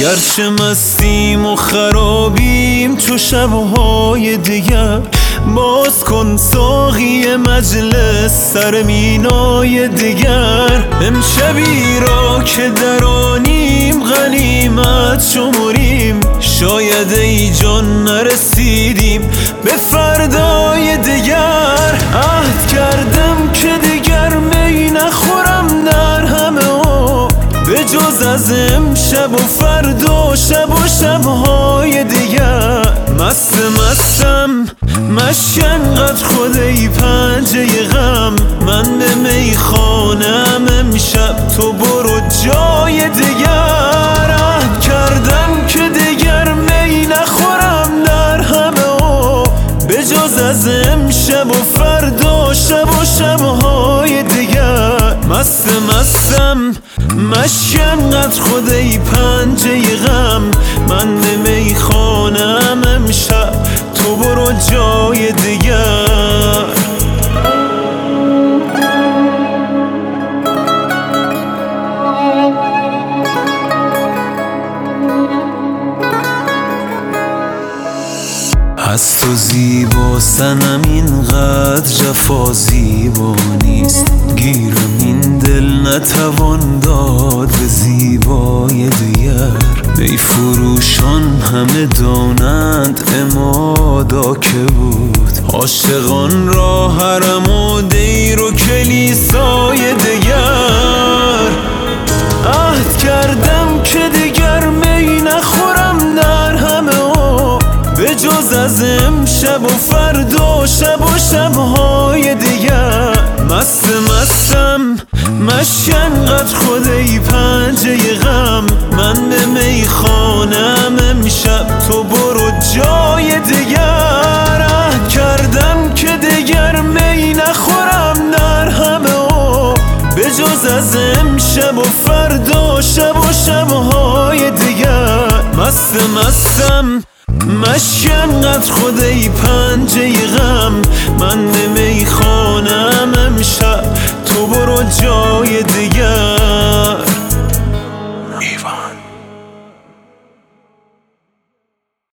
گرچه مستیم و خرابیم تو شبهای دیگر، باز کن ساقی مجلس سر مینای دیگر. امشبی را که درانیم غنیمت شمریم، شاید ای جان نرسیدیم به فردای دیگر. عهد کردم که دیگر می نخورم در همه ها، به جز از امشب و فردا شب و شبهای دیگر. مستم مشک انقدر خود ای پنجه غم، من به میخانم امشب تو برو جای دیگر. عهد کردم که دیگر می نخورم در همه ها، به جز از امشب و فردا شب و شبهای دیگر. مستم مشک انقدر خود ای پنجه غم، من به میخانم امشب تو برو جای دیگر. از تو زیبا سنم اینقدر جفا زیبا نیست، گیرم این دل نتوان داد به زیبای دیگر. ای فروشان همه دانند امادا که بود، عاشقان را حرم و دیر و کلیسای دیگر. عهد کردم که دیگر می نخورم در همه ها، به جز از امشب و فردا شب و شبهای دیگر. مستم مشک انقدر خود ای پنجه غم، من به میخانم امشب تو برو جای دیگر. عهد کردم که دیگر می نخورم در همه ها، به جز از امشب و فردا شب و شبهای دیگر. مستم مشک انقدر خود ای پنجه غم، من